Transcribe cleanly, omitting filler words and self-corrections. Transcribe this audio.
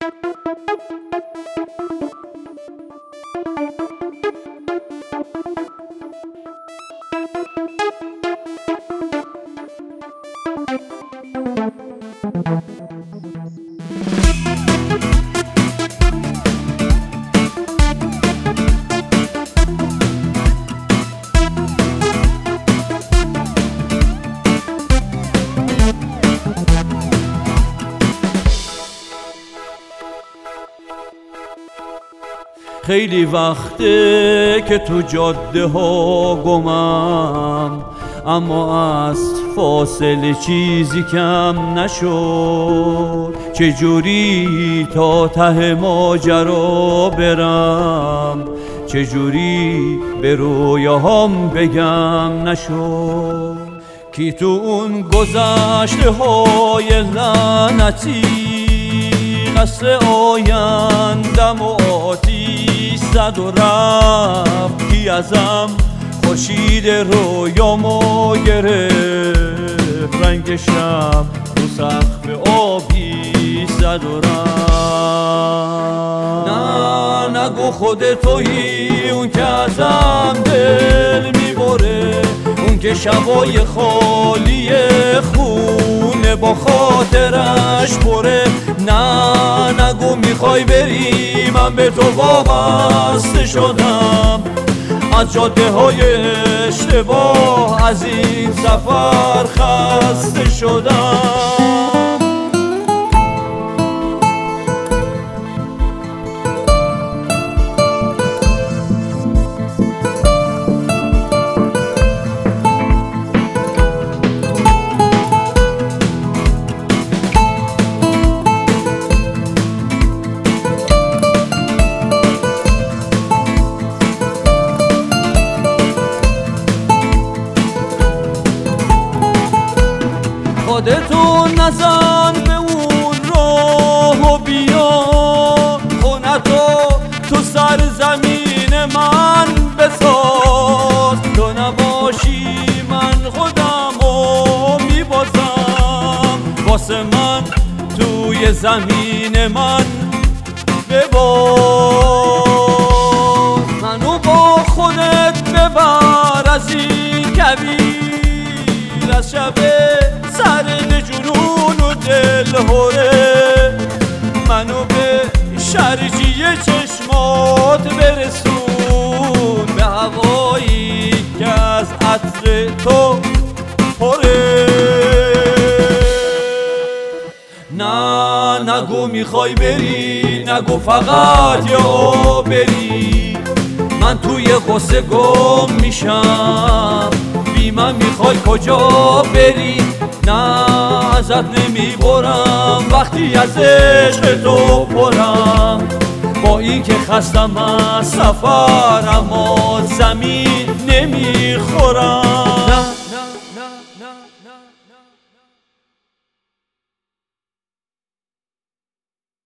خیلی وقته که تو جاده ها گمم، اما از فاصله چیزی کم نشد. چجوری تا ته ماجرا برم، چجوری به رویاهام بگم نشد. کی تو اون گذشته های لعنتی قصد آیندم و آتیش زد و رفت. کی ازم خورشید رویامو گرفت، رنگ شب رو سقف آبی زد و رفت. نه نگو خودتویی اون که ازم دل میبره، اون که شبای خالی خونه با خاطرش پره. نه نگو میخوای بری، من به تو وابسته شدم. از جاده های اشتباه از این سفر خسته شدم. خودتو نزن به اون راه و بیا، خونتو تو سر زمین من بساز. تو نباشی من خودمو میبازم، واسه من توی زمین من بباز. منو با خودت ببر از این کبیر، از شب سرد جنون و دل هوره. منو به شرجی چشمات برسون، به هوایی که از عطر تو پره. نه نگو میخوای بری، نگو فقط یا بری. من توی غصه گم میشم، بی من میخوای کجا بری. نه ازت نمیبرم وقتی از عشق تو پرم، با این که خستم از سفر اما زمین نمیخورم. نه